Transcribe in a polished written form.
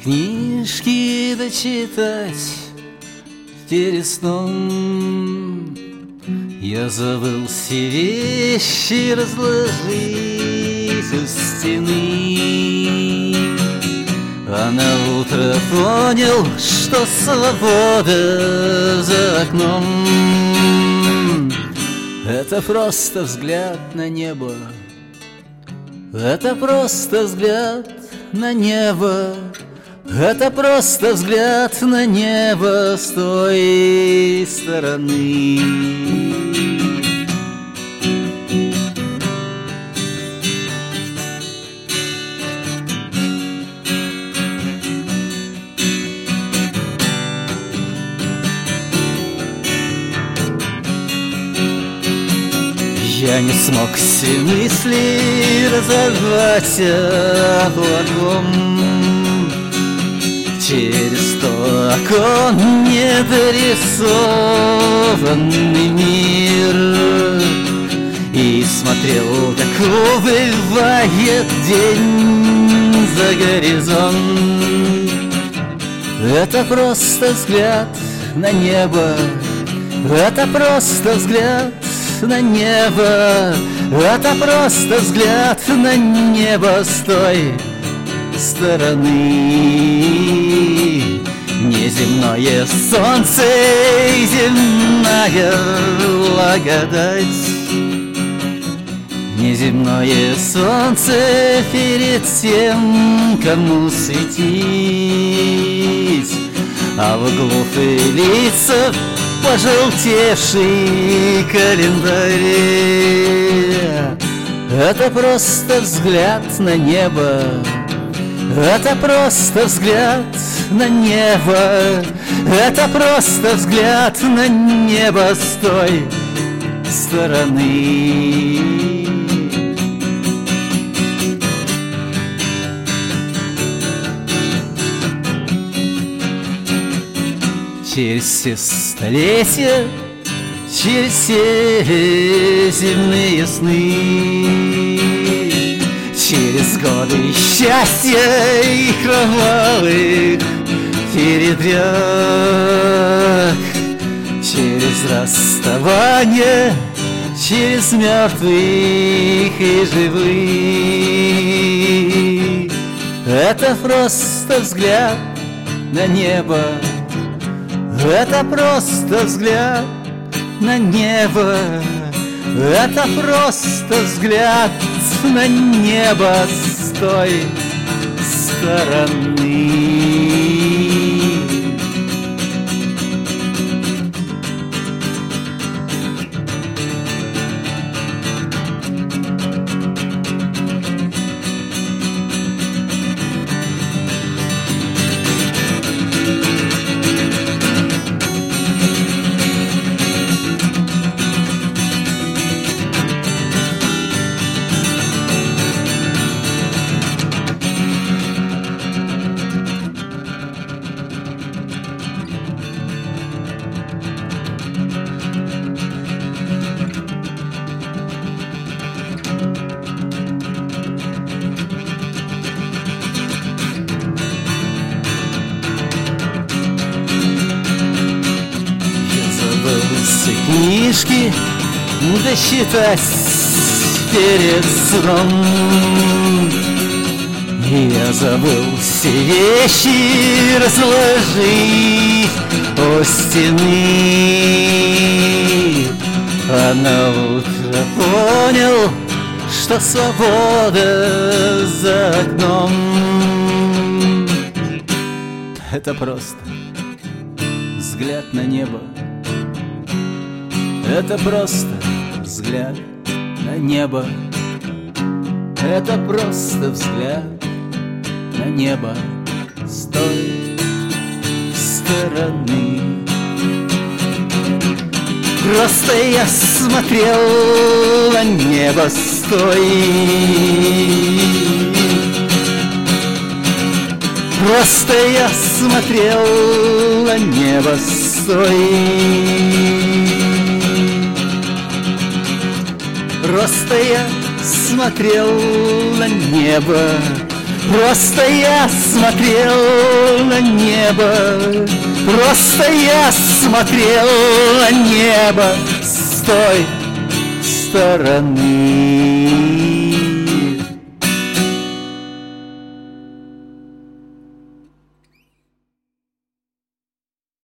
книжки дочитать перед сном. Я забыл все вещи разложить у стены, а на утро понял, что свобода за окном. Это просто взгляд на небо, это просто взгляд на небо, это просто взгляд на небо с той стороны. Я не смог все мысли разорвать облаком. Через 100 окон недорисованный мир, и смотрел, как убывает день за горизонт. Это просто взгляд на небо, это просто взгляд на небо, это просто взгляд на небо с той стороны. Неземное солнце и земная благодать, неземное солнце перед тем, кому светить, а в углу лица пожелтевший календарь. Это просто взгляд на небо, это просто взгляд на небо, это просто взгляд на небо с той стороны. Через все столетия, через все земные сны, через годы счастья и кровавых передряг, через расставание, через мертвых и живых. Это просто взгляд на небо, это просто взгляд на небо, это просто взгляд на небо с той стороны. Книжки дочитать перед сном. Я забыл все вещи разложить у стены, а на утро понял, что свобода за окном. Это просто взгляд на небо, это просто взгляд на небо, это просто взгляд на небо с той стороны. Просто я смотрел на небо с той, просто я смотрел на небо с той. Просто я смотрел на небо, Просто я смотрел на небо, просто я смотрел на небо с той стороны.